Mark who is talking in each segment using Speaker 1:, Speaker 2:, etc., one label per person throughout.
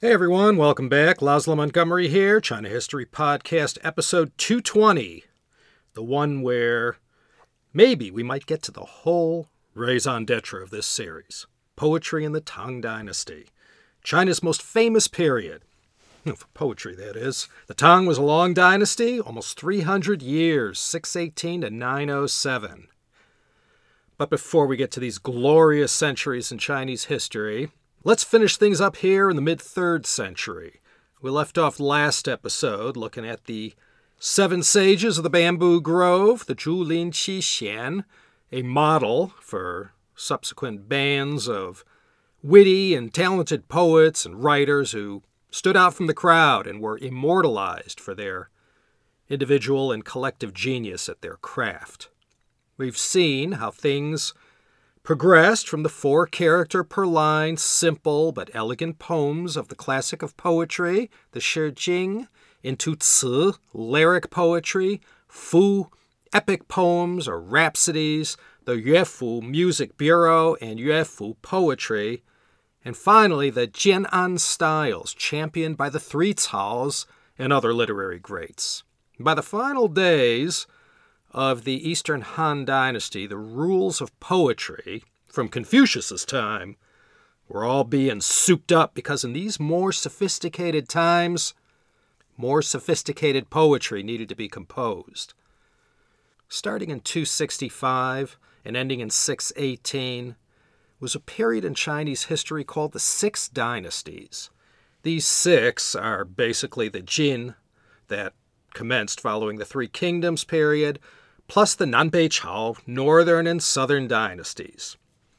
Speaker 1: Hey everyone, welcome back. Laszlo Montgomery here, China History Podcast, episode 220. The one where maybe we might get to the whole raison d'etre of this series. Poetry in the Tang Dynasty. China's most famous period. For poetry, that is. The Tang was a long dynasty, almost 300 years, 618 to 907. But before we get to these glorious centuries in Chinese history, let's finish things up here in the mid-3rd century. We left off last episode looking at the 7 sages of the bamboo grove, the Zhulin Qixuan, a model for subsequent bands of witty and talented poets and writers who stood out from the crowd and were immortalized for their individual and collective genius at their craft. We've seen how things progressed from the 4-character per line, simple but elegant poems of the classic of poetry, the Shi Jing, into Ci, lyric poetry, Fu, epic poems or rhapsodies, the Yuefu music bureau and Yuefu poetry, and finally the Jian'an styles, championed by the Three Caos and other literary greats. By the final days of the Eastern Han Dynasty, the rules of poetry from Confucius's time were all being souped up because in these more sophisticated times, more sophisticated poetry needed to be composed. Starting in 265 and ending in 618 was a period in Chinese history called the Six Dynasties. These 6 are basically the Jin that commenced following the Three Kingdoms period, plus the Nanbei-Chao, northern and southern dynasties.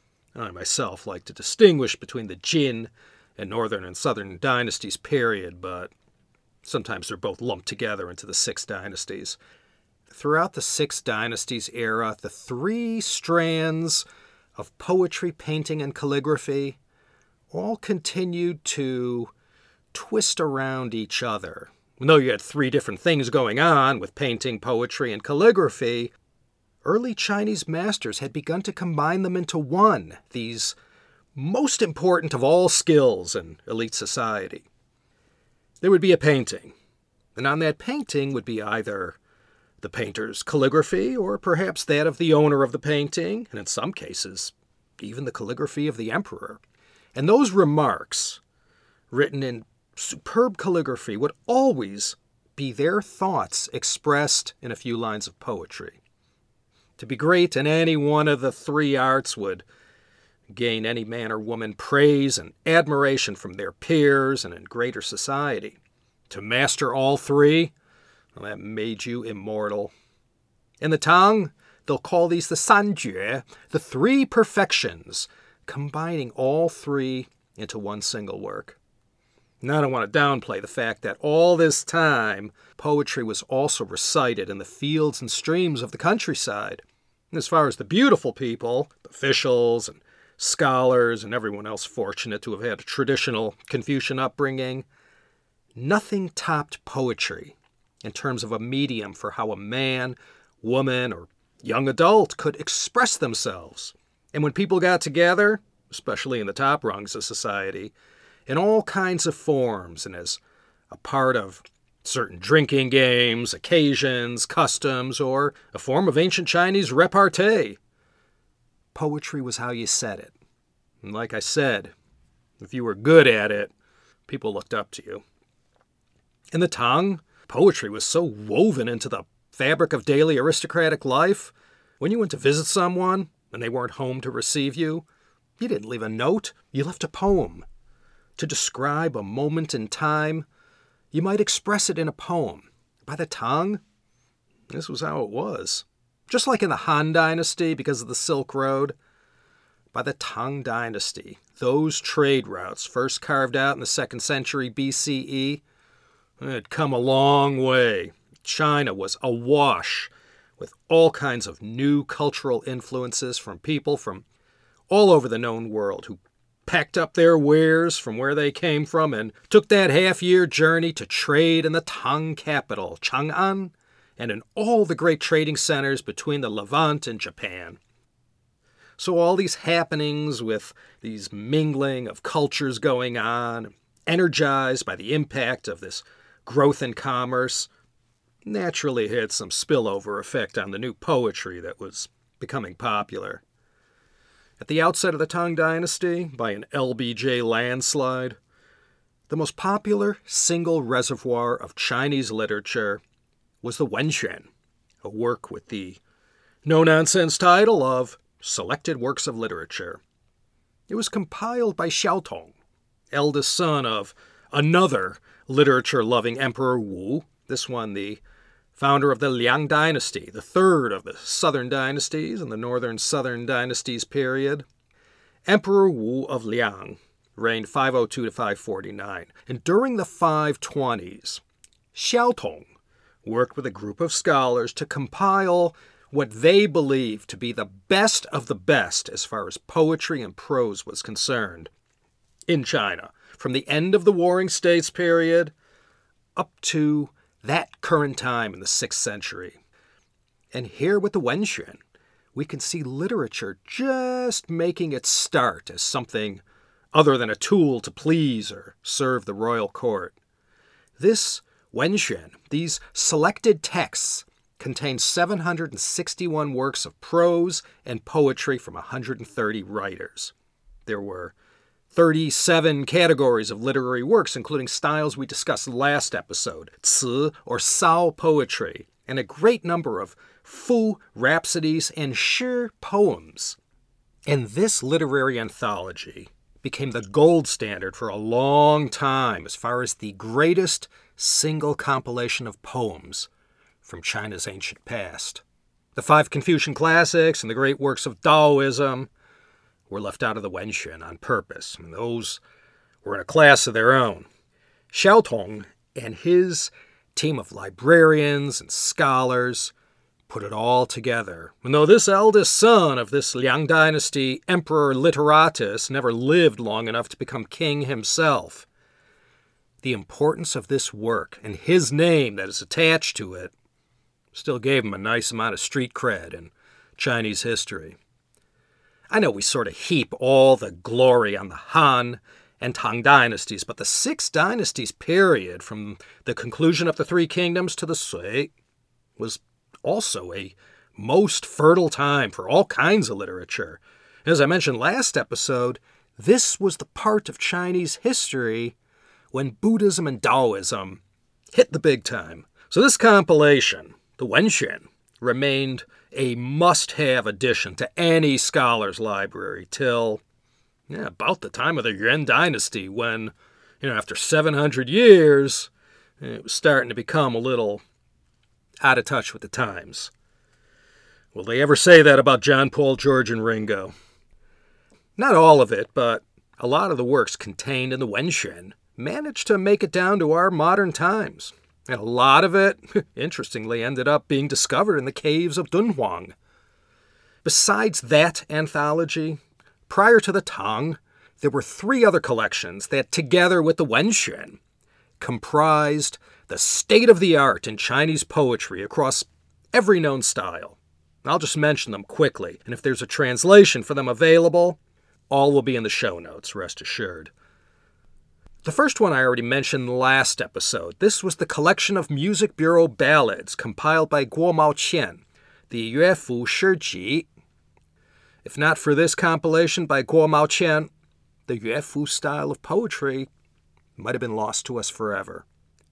Speaker 1: I myself like to distinguish between the Jin and northern and southern dynasties period, but sometimes they're both lumped together into the 6 dynasties. Throughout the 6 dynasties era, the 3 strands of poetry, painting, and calligraphy all continued to twist around each other. Though you had 3 different things going on with painting, poetry, and calligraphy, early Chinese masters had begun to combine them into one, these most important of all skills in elite society. There would be a painting, and on that painting would be either the painter's calligraphy or perhaps that of the owner of the painting, and in some cases, even the calligraphy of the emperor. And those remarks, written in superb calligraphy, would always be their thoughts expressed in a few lines of poetry. To be great in any one of the 3 arts would gain any man or woman praise and admiration from their peers and in greater society. To master all 3, well, that made you immortal. In the Tang, they'll call these the Sanjue, the 3 perfections, combining all 3 into one single work. Now, I don't want to downplay the fact that all this time, poetry was also recited in the fields and streams of the countryside. And as far as the beautiful people, officials and scholars and everyone else fortunate to have had a traditional Confucian upbringing, nothing topped poetry in terms of a medium for how a man, woman, or young adult could express themselves. And when people got together, especially in the top rungs of society, in all kinds of forms and as a part of certain drinking games, occasions, customs, or a form of ancient Chinese repartee, poetry was how you said it. And like I said, if you were good at it, people looked up to you. In the Tang, poetry was so woven into the fabric of daily aristocratic life. When you went to visit someone and they weren't home to receive you, you didn't leave a note, you left a poem. To describe a moment in time, you might express it in a poem. By the Tang, this was how it was. Just like in the Han Dynasty, because of the Silk Road, by the Tang Dynasty, those trade routes first carved out in the 2nd century BCE had come a long way. China was awash with all kinds of new cultural influences from people from all over the known world who packed up their wares from where they came from and took that half-year journey to trade in the Tang capital, Chang'an, and in all the great trading centers between the Levant and Japan. So all these happenings with these mingling of cultures going on, energized by the impact of this growth in commerce, naturally had some spillover effect on the new poetry that was becoming popular. At the outset of the Tang Dynasty, by an LBJ landslide, the most popular single reservoir of Chinese literature was the Wenxuan, a work with the no-nonsense title of Selected Works of Literature. It was compiled by Xiao Tong, eldest son of another literature-loving Emperor Wu, this one the founder of the Liang Dynasty, the third of the southern dynasties in the northern southern dynasties period. Emperor Wu of Liang reigned 502 to 549, and during the 520s, Xiao Tong worked with a group of scholars to compile what they believed to be the best of the best as far as poetry and prose was concerned in China, from the end of the Warring States period up to that current time in the 6th century. And here with the Wenxuan, we can see literature just making its start as something other than a tool to please or serve the royal court. This Wenxuan, these selected texts, contain 761 works of prose and poetry from 130 writers. There were 37 categories of literary works, including styles we discussed last episode, ci or sao poetry, and a great number of fu rhapsodies and shi poems. And this literary anthology became the gold standard for a long time as far as the greatest single compilation of poems from China's ancient past. The 5 Confucian classics and the great works of Taoism were left out of the Wenxuan on purpose. And those were in a class of their own. Xiao Tong and his team of librarians and scholars put it all together. And though this eldest son of this Liang Dynasty Emperor Literatus never lived long enough to become king himself, the importance of this work and his name that is attached to it still gave him a nice amount of street cred in Chinese history. I know we sort of heap all the glory on the Han and Tang dynasties, but the 6 dynasties period from the conclusion of the 3 kingdoms to the Sui was also a most fertile time for all kinds of literature. As I mentioned last episode, this was the part of Chinese history when Buddhism and Taoism hit the big time. So this compilation, the Wenxuan, remained a must-have addition to any scholar's library till about the time of the Yuan dynasty when, after 700 years, it was starting to become a little out of touch with the times. Will they ever say that about John, Paul, George, and Ringo? Not all of it, but a lot of the works contained in the Wenxuan managed to make it down to our modern times. And a lot of it, interestingly, ended up being discovered in the caves of Dunhuang. Besides that anthology, prior to the Tang, there were 3 other collections that, together with the Wenxuan, comprised the state-of-the-art in Chinese poetry across every known style. I'll just mention them quickly, and if there's a translation for them available, all will be in the show notes, rest assured. The first one I already mentioned last episode. This was the collection of Music Bureau ballads compiled by Guo Maoqian, the Yuefu Shiji. If not for this compilation by Guo Maoqian, the Yuefu style of poetry might have been lost to us forever.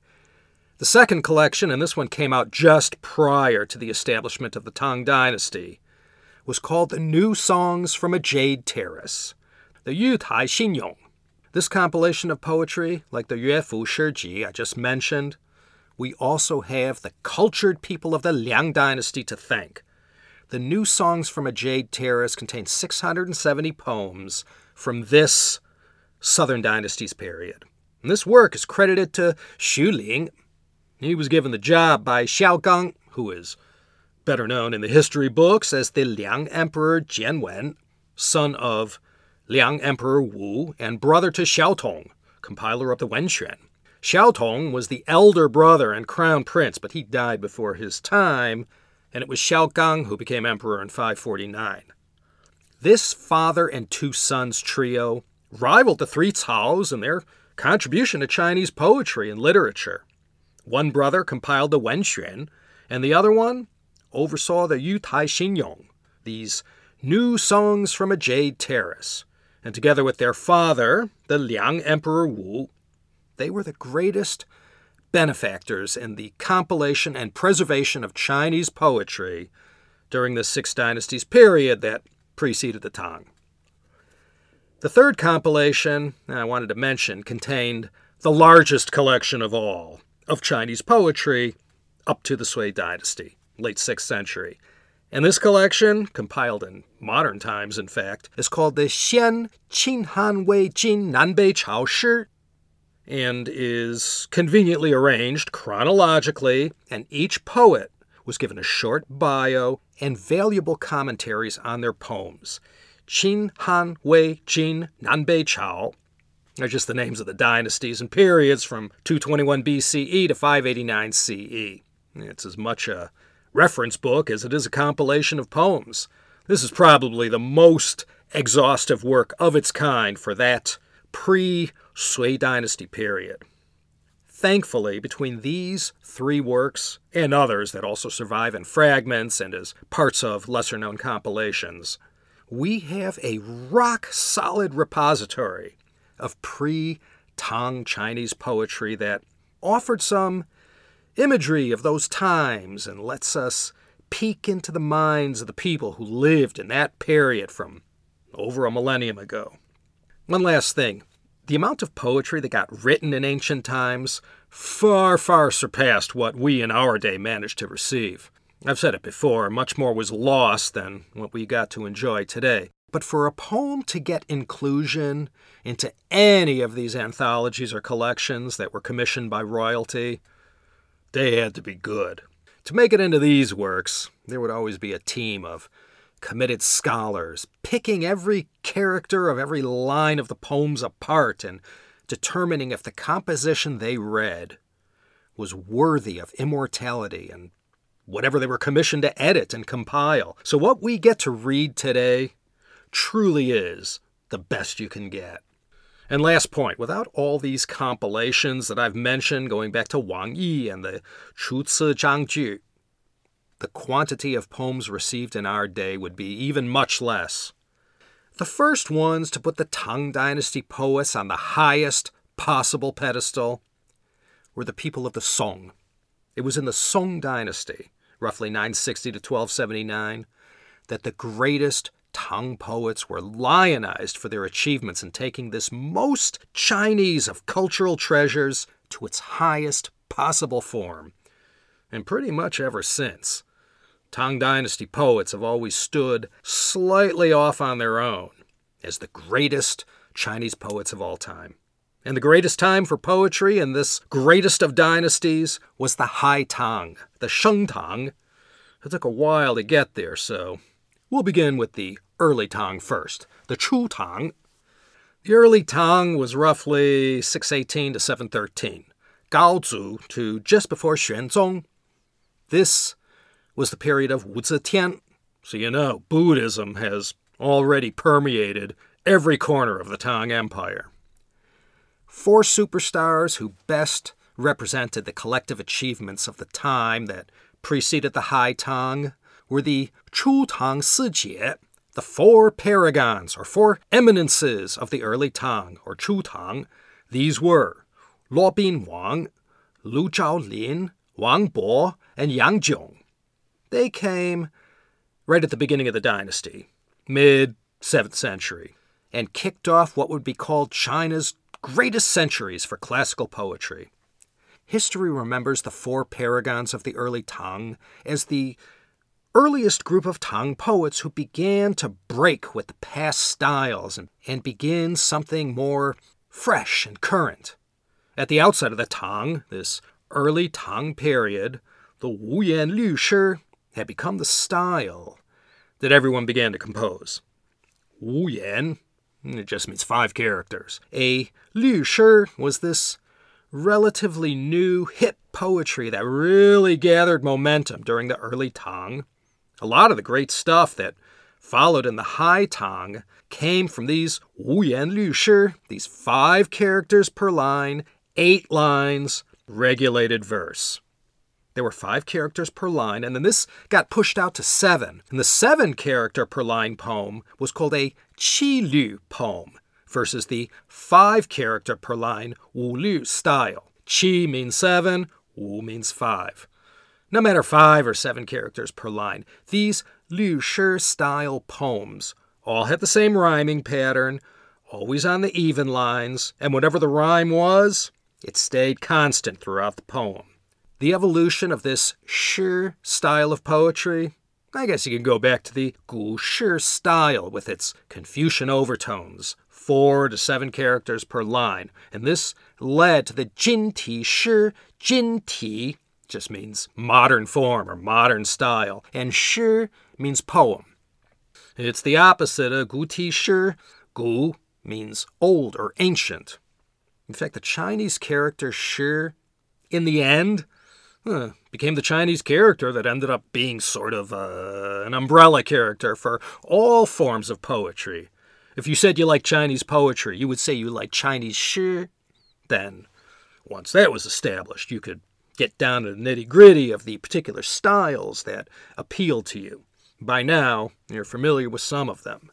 Speaker 1: The second collection, and this one came out just prior to the establishment of the Tang Dynasty, was called The New Songs from a Jade Terrace, the Yu Tai Xinyong. This compilation of poetry, like the Yuefu Shiji I just mentioned, we also have the cultured people of the Liang Dynasty to thank. The New Songs from a Jade Terrace contain 670 poems from this Southern Dynasty's period. And this work is credited to Xu Ling. He was given the job by Xiao Gang, who is better known in the history books as the Liang Emperor Jianwen, son of Liang Emperor Wu, and brother to Xiao Tong, compiler of the Wenxuan. Xiao Tong was the elder brother and crown prince, but he died before his time, and it was Xiao Gang who became emperor in 549. This father and 2 sons trio rivaled the 3 Caos in their contribution to Chinese poetry and literature. One brother compiled the Wenxuan, and the other one oversaw the Yu Tai Xingyong, these new songs from a jade terrace. And together with their father, the Liang Emperor Wu, they were the greatest benefactors in the compilation and preservation of Chinese poetry during the Six Dynasties period that preceded the Tang. The third compilation I wanted to mention contained the largest collection of all of Chinese poetry up to the Sui Dynasty, late 6th century. And this collection, compiled in modern times in fact, is called the Xian Qin Han Wei Jin Nanbei Chao Shi, and is conveniently arranged chronologically, and each poet was given a short bio and valuable commentaries on their poems. Qin Han Wei Jin Nanbei Chao are just the names of the dynasties and periods from 221 BCE to 589 CE. It's as much a reference book as it is a compilation of poems. This is probably the most exhaustive work of its kind for that pre-Sui Dynasty period. Thankfully, between these three works and others that also survive in fragments and as parts of lesser-known compilations, we have a rock-solid repository of pre-Tang Chinese poetry that offered some imagery of those times and lets us peek into the minds of the people who lived in that period from over a millennium ago. One last thing. The amount of poetry that got written in ancient times far, far surpassed what we in our day managed to receive. I've said it before, much more was lost than what we got to enjoy today. But for a poem to get inclusion into any of these anthologies or collections that were commissioned by royalty, they had to be good. To make it into these works, there would always be a team of committed scholars picking every character of every line of the poems apart and determining if the composition they read was worthy of immortality and whatever they were commissioned to edit and compile. So what we get to read today truly is the best you can get. And last point, without all these compilations that I've mentioned, going back to Wang Yi and the Chu Ci Zhang Ju, the quantity of poems received in our day would be even much less. The first ones to put the Tang Dynasty poets on the highest possible pedestal were the people of the Song. It was in the Song Dynasty, roughly 960 to 1279, that the greatest Tang poets were lionized for their achievements in taking this most Chinese of cultural treasures to its highest possible form. And pretty much ever since, Tang Dynasty poets have always stood slightly off on their own as the greatest Chinese poets of all time. And the greatest time for poetry in this greatest of dynasties was the High Tang, the Sheng Tang. It took a while to get there, so we'll begin with the early Tang first, the Chu Tang. The early Tang was roughly 618 to 713, Gaozu to just before Xuanzong. This was the period of Wu Zetian, so you know Buddhism has already permeated every corner of the Tang Empire. Four superstars who best represented the collective achievements of the time that preceded the High Tang were the Chu Tang Sijie, the four paragons or four eminences of the early Tang or Chu Tang. These were Luo Bin Wang, Lu Zhaolin, Wang Bo, and Yang Jiong. They came right at the beginning of the dynasty, mid-7th century, and kicked off what would be called China's greatest centuries for classical poetry. History remembers the four paragons of the early Tang as the earliest group of Tang poets who began to break with the past styles and begin something more fresh and current. At the outset of the Tang, this early Tang period, the Wu Yan Liu Shi had become the style that everyone began to compose. Wu Yan, it just means 5 characters. A Liu Shi was this relatively new, hip poetry that really gathered momentum during the early Tang. A lot of the great stuff that followed in the High Tang, came from these 五言律诗, these 5 characters per line, 8 lines, regulated verse. There were 5 characters per line, and then this got pushed out to 7. And the 7 character per line poem was called a qi lü poem, versus the 5 character per line 五律 style. Qi means 7, wu means 5. No matter 5 or 7 characters per line, these lü shi style poems all had the same rhyming pattern, always on the even lines, and whatever the rhyme was, it stayed constant throughout the poem. The evolution of this shi style of poetry, I guess you can go back to the gu shi style with its Confucian overtones, 4 to 7 characters per line, and this led to the jinti shi. Jinti just means modern form or modern style, and shi means poem. It's the opposite of gu ti shi. Gu means old or ancient. In fact, the Chinese character shi, in the end, became the Chinese character that ended up being sort of an umbrella character for all forms of poetry. If you said you like Chinese poetry, you would say you like Chinese shi. Then, once that was established, you could get down to the nitty-gritty of the particular styles that appeal to you. By now, you're familiar with some of them.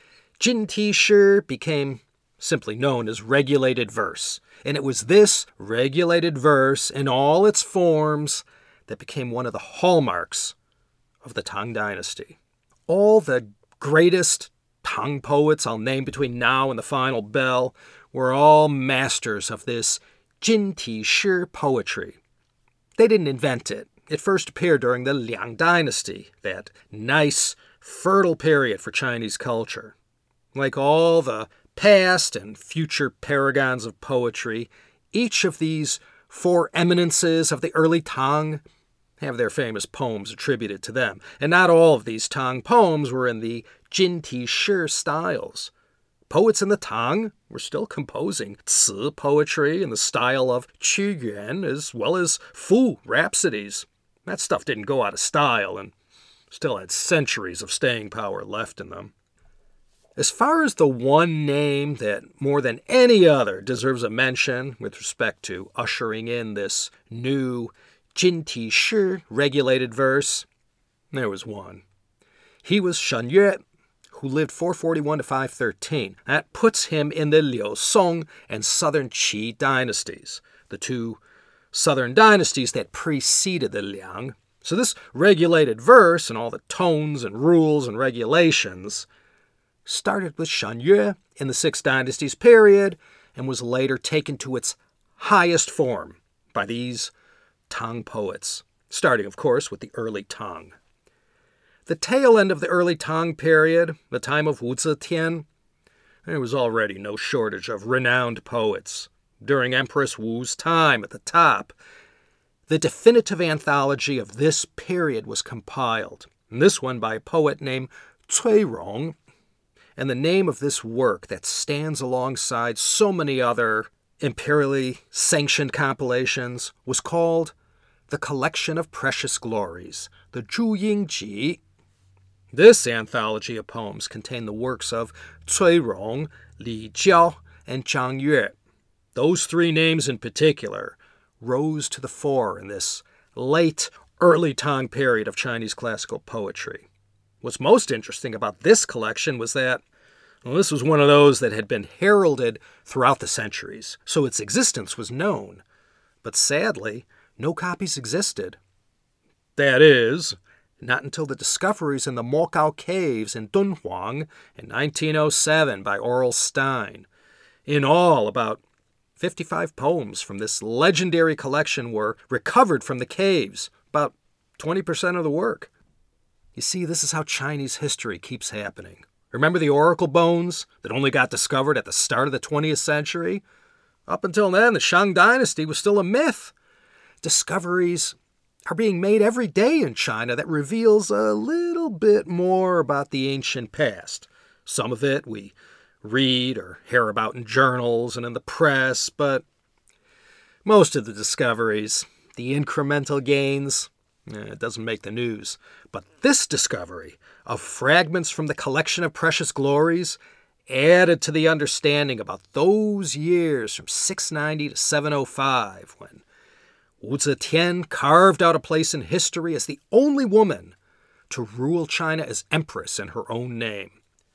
Speaker 1: Jinti shi became simply known as regulated verse, and it was this regulated verse in all its forms that became one of the hallmarks of the Tang Dynasty. All the greatest Tang poets I'll name between now and the final bell were all masters of this Jinti shi poetry. They didn't invent it. It first appeared during the Liang Dynasty, that nice, fertile period for Chinese culture. Like all the past and future paragons of poetry, each of these 4 eminences of the early Tang have their famous poems attributed to them. And not all of these Tang poems were in the Jinti shi styles. Poets in the Tang were still composing ci poetry in the style of Qu Yuan, as well as Fu rhapsodies. That stuff didn't go out of style and still had centuries of staying power left in them. As far as the one name that more than any other deserves a mention with respect to ushering in this new Jinti shi regulated verse, there was one. He was Shen Yue, who lived 441 to 513. That puts him in the Liu Song and Southern Qi dynasties, the 2 southern dynasties that preceded the Liang. So this regulated verse and all the tones and rules and regulations started with Shen Yue in the 6 Dynasties period and was later taken to its highest form by these Tang poets, starting, of course, with the early Tang. The tail end of the early Tang period, the time of Wu Zetian, there was already no shortage of renowned poets. During Empress Wu's time at the top, the definitive anthology of this period was compiled, and this one by a poet named Cui Rong. And the name of this work that stands alongside so many other imperially sanctioned compilations was called The Collection of Precious Glories, the Zhu Ying Ji. This anthology of poems contained the works of Cui Rong, Li Jiao, and Zhang Yue. Those 3 names in particular rose to the fore in this late, early Tang period of Chinese classical poetry. What's most interesting about this collection was that this was one of those that had been heralded throughout the centuries, so its existence was known. But sadly, no copies existed. That is, not until the discoveries in the Mokao Caves in Dunhuang in 1907 by Aurel Stein. In all, about 55 poems from this legendary collection were recovered from the caves, about 20% of the work. You see, this is how Chinese history keeps happening. Remember the oracle bones that only got discovered at the start of the 20th century? Up until then, the Shang Dynasty was still a myth. Discoveries are being made every day in China that reveals a little bit more about the ancient past. Some of it we read or hear about in journals and in the press, but most of the discoveries, the incremental gains, It doesn't make the news. But this discovery of fragments from the collection of precious glories added to the understanding about those years from 690 to 705 when Wu Zetian carved out a place in history as the only woman to rule China as empress in her own name.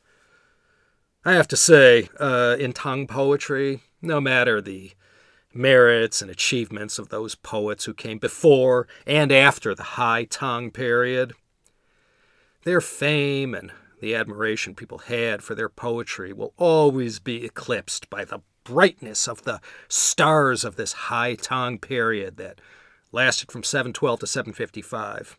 Speaker 1: I have to say, in Tang poetry, no matter the merits and achievements of those poets who came before and after the High Tang period, their fame and the admiration people had for their poetry will always be eclipsed by the brightness of the stars of this High Tang period that lasted from 712 to 755.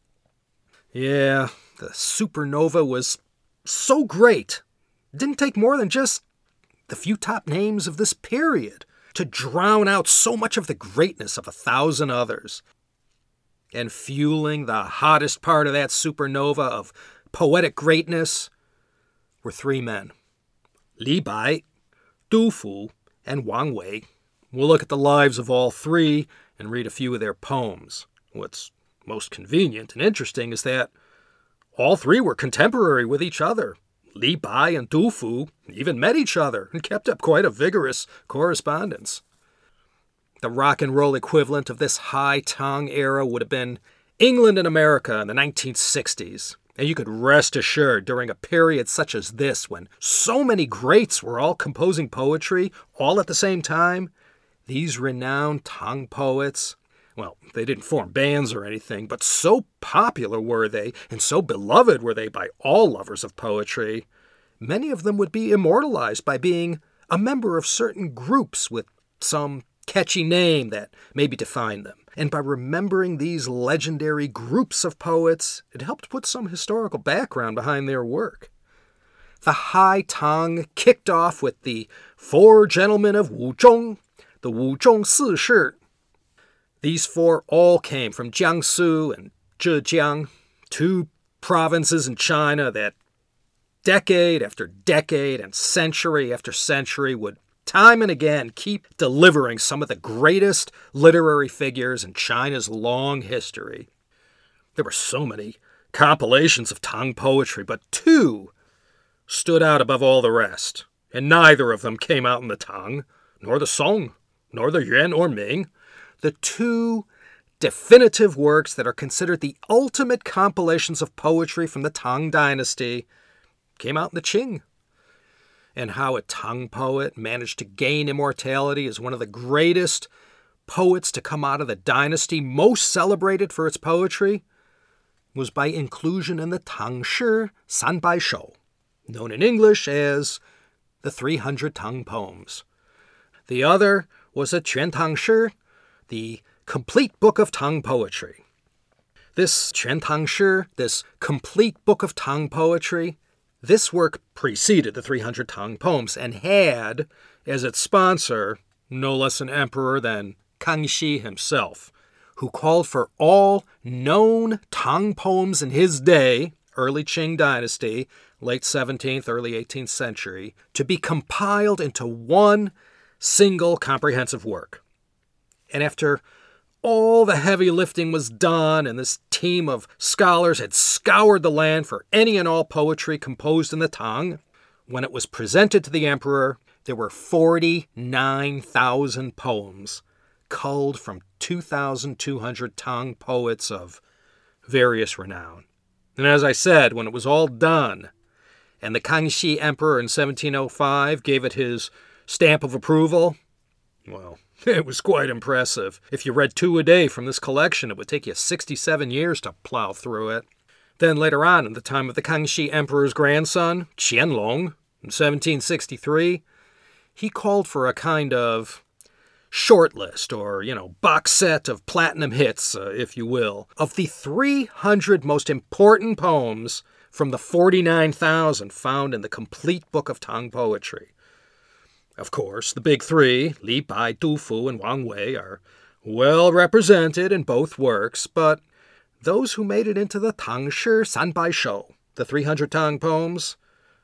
Speaker 1: Yeah, the supernova was so great. It didn't take more than just the few top names of this period to drown out so much of the greatness of 1,000 others. And fueling the hottest part of that supernova of poetic greatness were three men: Li Bai, Du Fu, and Wang Wei. We'll look at the lives of all three and read a few of their poems. What's most convenient and interesting is that all three were contemporary with each other. Li Bai and Du Fu even met each other and kept up quite a vigorous correspondence. The rock and roll equivalent of this High Tang era would have been England and America in the 1960s. And you could rest assured during a period such as this, when so many greats were all composing poetry all at the same time, these renowned Tang poets, well, they didn't form bands or anything, but so popular were they, and so beloved were they by all lovers of poetry, many of them would be immortalized by being a member of certain groups with some catchy name that maybe defined them. And by remembering these legendary groups of poets, it helped put some historical background behind their work. The High Tang kicked off with the Four Gentlemen of Wuzhong, the Wuzhong Si Shi. These four all came from Jiangsu and Zhejiang, two provinces in China that decade after decade and century after century would time and again keep delivering some of the greatest literary figures in China's long history. There were so many compilations of Tang poetry, but two stood out above all the rest, and neither of them came out in the Tang, nor the Song, nor the Yuan or Ming. The two definitive works that are considered the ultimate compilations of poetry from the Tang dynasty came out in the Qing. And how a Tang poet managed to gain immortality as one of the greatest poets to come out of the dynasty most celebrated for its poetry was by inclusion in the Tang Shi Sanbai Shou, known in English as the 300 Tang poems. The other was a Quan Tang Shi, the complete book of Tang poetry. This Quan Tang Shi, this complete book of Tang poetry, this work preceded the 300 Tang poems and had as its sponsor no less an emperor than Kangxi himself, who called for all known Tang poems in his day, early Qing dynasty, late 17th, early 18th century, to be compiled into one single comprehensive work. And after all the heavy lifting was done and this team of scholars had scoured the land for any and all poetry composed in the Tang, when it was presented to the emperor, there were 49,000 poems culled from 2,200 Tang poets of various renown. And as I said, when it was all done, and the Kangxi emperor in 1705 gave it his stamp of approval, well, it was quite impressive. If you read 2 a day from this collection, it would take you 67 years to plow through it. Then later on, in the time of the Kangxi emperor's grandson, Qianlong, in 1763, he called for a kind of short list, or, box set of platinum hits, if you will, of the 300 most important poems from the 49,000 found in the complete book of Tang poetry. Of course, the big three, Li Bai, Du Fu, and Wang Wei, are well represented in both works, but those who made it into the Tang Shi Sanbai Shou, the 300 Tang poems,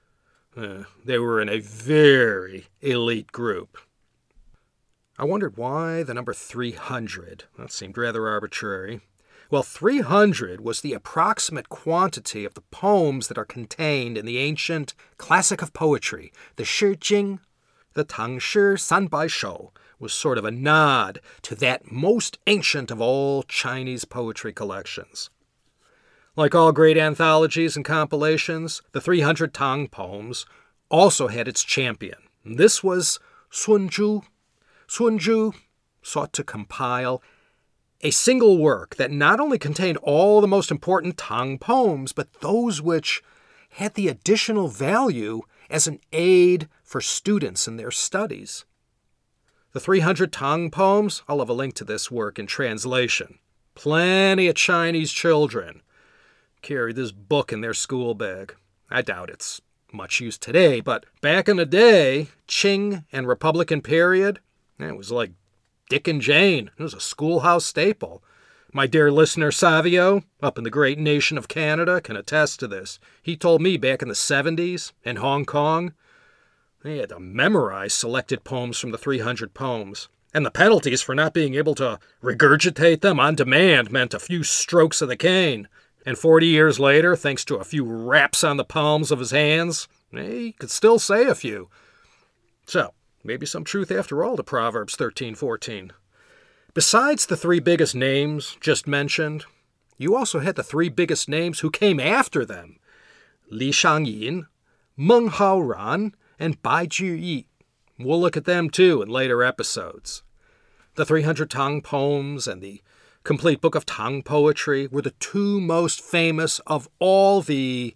Speaker 1: they were in a very elite group. I wondered why the number 300, that seemed rather arbitrary, Well, 300 was the approximate quantity of the poems that are contained in the ancient classic of poetry, the Shi Jing. The Tang Shi Sanbai Shou was sort of a nod to that most ancient of all Chinese poetry collections. Like all great anthologies and compilations, the 300 Tang poems also had its champion. This was Sun Zhu. Sun Zhu sought to compile a single work that not only contained all the most important Tang poems, but those which had the additional value as an aid for students in their studies. The 300 Tang poems, I'll have a link to this work in translation. Plenty of Chinese children carry this book in their school bag. I doubt it's much used today, but back in the day, Qing and Republican period, it was like Dick and Jane. It was a schoolhouse staple. My dear listener Savio, up in the great nation of Canada, can attest to this. He told me back in the 70s, in Hong Kong, they had to memorize selected poems from the 300 poems. And the penalties for not being able to regurgitate them on demand meant a few strokes of the cane. And 40 years later, thanks to a few raps on the palms of his hands, he could still say a few. So, maybe some truth after all to Proverbs 13:14. Besides the three biggest names just mentioned, you also had the three biggest names who came after them: Li Shangyin, Meng Haoran, and Bai Juyi. We'll look at them too in later episodes. The 300 Tang poems and the complete book of Tang poetry were the two most famous of all the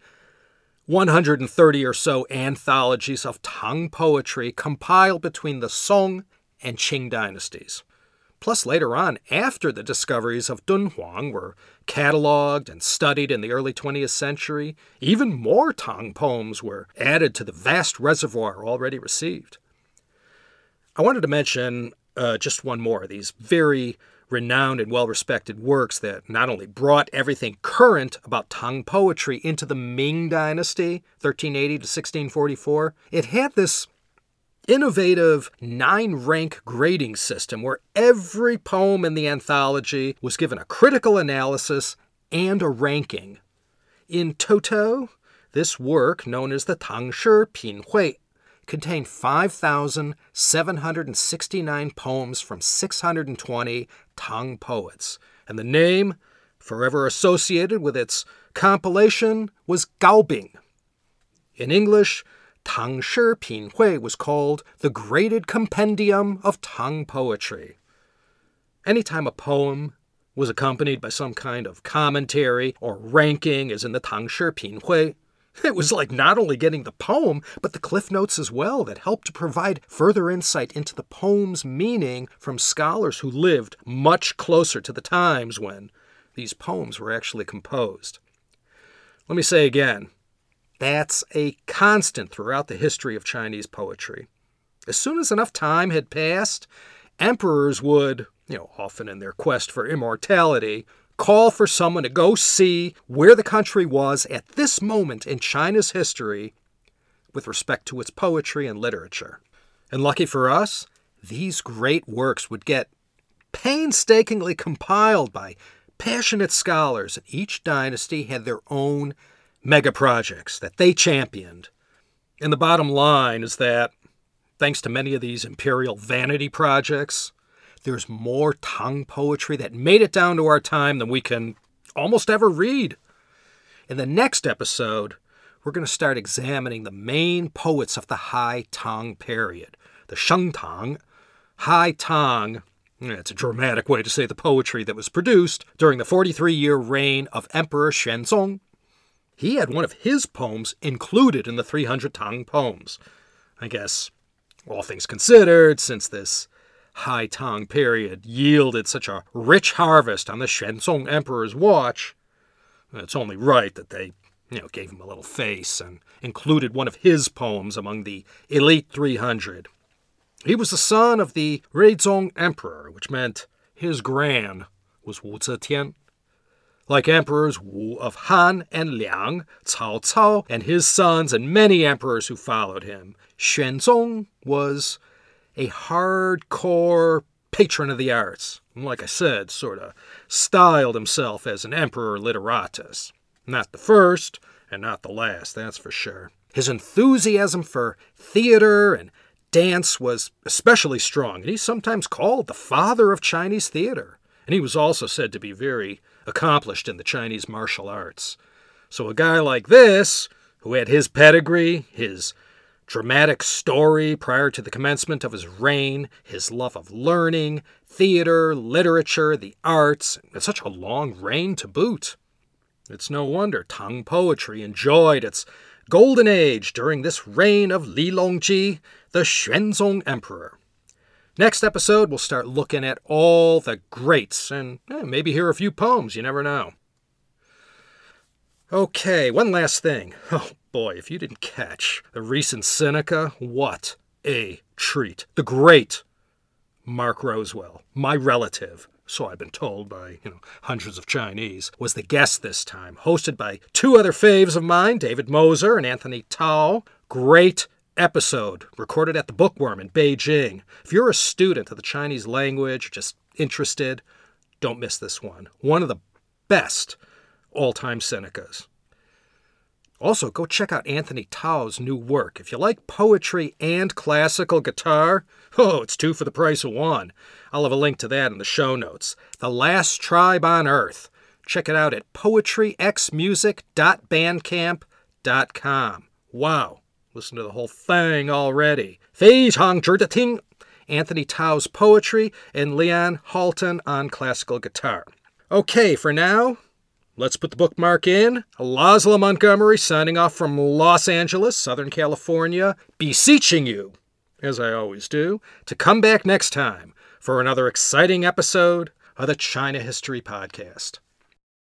Speaker 1: 130 or so anthologies of Tang poetry compiled between the Song and Qing dynasties. Plus, later on, after the discoveries of Dunhuang were cataloged and studied in the early 20th century, even more Tang poems were added to the vast reservoir already received. I wanted to mention just one more of these very renowned and well-respected works that not only brought everything current about Tang poetry into the Ming Dynasty, 1380 to 1644, it had this innovative 9-rank grading system where every poem in the anthology was given a critical analysis and a ranking. In toto, this work, known as the Tang Shi Pin Hui, contained 5,769 poems from 620 Tang poets, and the name, forever associated with its compilation, was Gaobing. In English, Tang Shi Pin Hui was called the Graded Compendium of Tang Poetry. Anytime a poem was accompanied by some kind of commentary or ranking, as in the Tang Shi Pin Hui, it was like not only getting the poem, but the cliff notes as well that helped to provide further insight into the poem's meaning from scholars who lived much closer to the times when these poems were actually composed. Let me say again, that's a constant throughout the history of Chinese poetry. As soon as enough time had passed, emperors would, often in their quest for immortality, call for someone to go see where the country was at this moment in China's history with respect to its poetry and literature. And lucky for us, these great works would get painstakingly compiled by passionate scholars, and each dynasty had their own mega projects that they championed. And the bottom line is that, thanks to many of these imperial vanity projects, there's more Tang poetry that made it down to our time than we can almost ever read. In the next episode, we're going to start examining the main poets of the High Tang period, the Sheng Tang. High Tang, it's a dramatic way to say the poetry that was produced during the 43-year reign of Emperor Xuanzong. He had one of his poems included in the 300 Tang poems. I guess, all things considered, since this High Tang period yielded such a rich harvest on the Xuanzong Emperor's watch, it's only right that they, gave him a little face and included one of his poems among the elite 300. He was the son of the Ruizong Emperor, which meant his gran was Wu Zetian. Like emperors Wu of Han and Liang, Cao Cao and his sons, and many emperors who followed him, Xuanzong was a hardcore patron of the arts, and like I said, sort of styled himself as an emperor literatus. Not the first, and not the last, that's for sure. His enthusiasm for theater and dance was especially strong, and he's sometimes called the father of Chinese theater. And he was also said to be very accomplished in the Chinese martial arts. So a guy like this, who had his pedigree, his dramatic story prior to the commencement of his reign, his love of learning, theater, literature, the arts, and such a long reign to boot. It's no wonder Tang poetry enjoyed its golden age during this reign of Li Longji, the Xuanzong Emperor. Next episode, we'll start looking at all the greats and maybe hear a few poems, you never know. Okay, one last thing. Oh boy, if you didn't catch the recent Seneca, what a treat. The great Mark Roswell, my relative, so I've been told by, hundreds of Chinese, was the guest this time, hosted by two other faves of mine, David Moser and Anthony Tao. Great episode, recorded at the Bookworm in Beijing. If you're a student of the Chinese language, just interested, don't miss this one. One of the best all-time Senecas. Also, go check out Anthony Tao's new work. If you like poetry and classical guitar, it's two for the price of one. I'll have a link to that in the show notes. The Last Tribe on Earth. Check it out at poetryxmusic.bandcamp.com. Wow, listen to the whole thing already. 非常值得听. Anthony Tao's poetry and Leon Halton on classical guitar. Okay, for now, let's put the bookmark in. Laszlo Montgomery signing off from Los Angeles, Southern California, beseeching you, as I always do, to come back next time for another exciting episode of the China History Podcast.